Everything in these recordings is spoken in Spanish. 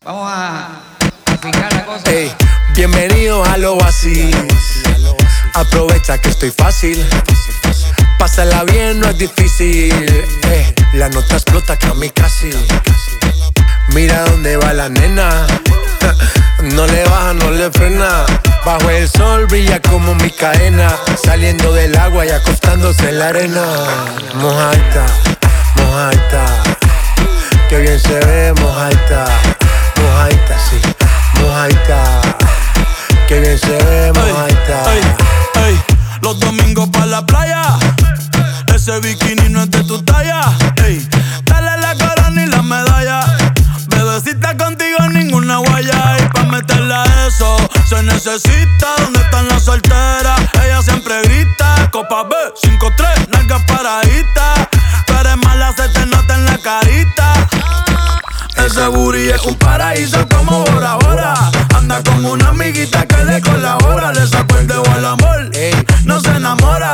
Vamos a fincar la cosa. Ey, bienvenido al Oasis. Aprovecha que estoy fácil. Pásala bien, no es difícil. La nota explota kamikaze. Mira dónde va la nena. No le baja, no le frena. Bajo el sol brilla como mi cadena. Saliendo del agua y acostándose en la arena. Mojaita, mojaita. Qué bien se ve, mojaita. Mojaita, sí, mojaita. Qué bien se ve, mojaita. Ey, ey, ey. Los domingos pa' la playa. Ese bikini no es de tu talla. Ey, dale la corona y la medalla. Bebecita, contigo ninguna guaya. Y pa' meterla a eso se necesita. ¿Dónde están las solteras? Ella siempre grita. Copa B, 5-3, nalgas paraditas. Tú eres mala, se te nota en la carita. Ese booty es un paraíso como Bora Bora. Anda con una amiguita que le colabora. Le sacó el dedo al amor, no se enamora.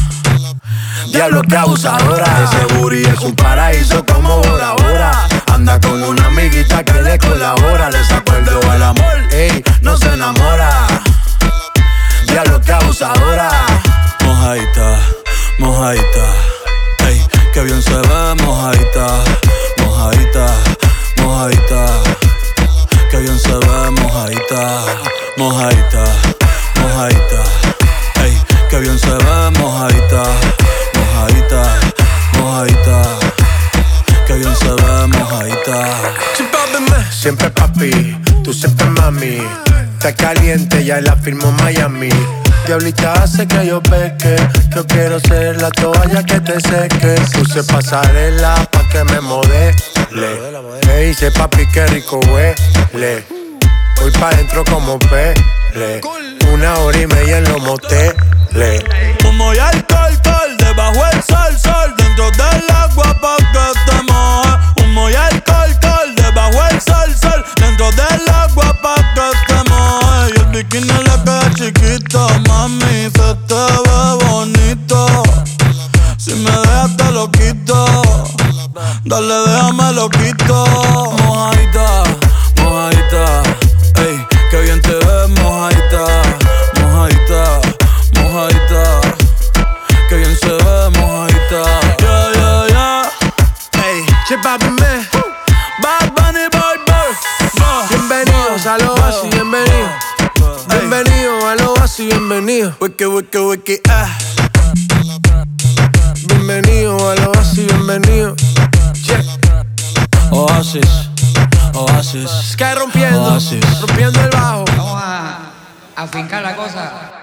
Diablo que abusadora. Ese booty es un paraíso como Bora Bora. Anda con una amiguita que le colabora. Le sacó el dedo al amor, no se enamora. Diablo que abusadora. Mojaita, mojaita. Ey, que bien se ve, mojaita. Mojaita, mojaita. Que bien se ve, mojaita. Mojaita, mojaita. Ey, que bien se ve, mojaita. Mojaita, mojaita. Que bien se ve, mojaita. Siempre papi, tú siempre mami. Está caliente, ya la firmó Miami. Diablita hace que yo peque. Yo quiero ser la toalla que te seque. Puse pasarela pa' que me modele. Me dice papi que rico huele. Voy pa' dentro como Pele. 1 hora y media en los moteles. Humo y alcohol, debajo el sol, sol. Dentro del agua pa' que te moje. Humo y alcohol, debajo el sol, sol. Dentro del agua pa' que te moje. Y el bikini le queda chiquito, mami, se te ve bonito. Si me dejas te lo quito. Dale, déjame lo quito. Mojaita, mojaita. Ey, que bien te ves, mojaita. Mojaita, mojaita. Que bien se ve, mojaita. Yeah, yeah, yeah. Ey, che papi me. Bad Bunny, boy, boy. Bienvenidos al Oasis, bienvenido. Bienvenido al Oasis, bienvenido. Wiki, wiki, wiki, Bienvenido al Oasis, bienvenido. Check. Oasis, Oasis. Sky rompiendo, Oasis. rompiendo el bajo. Vamos a fincar la cosa.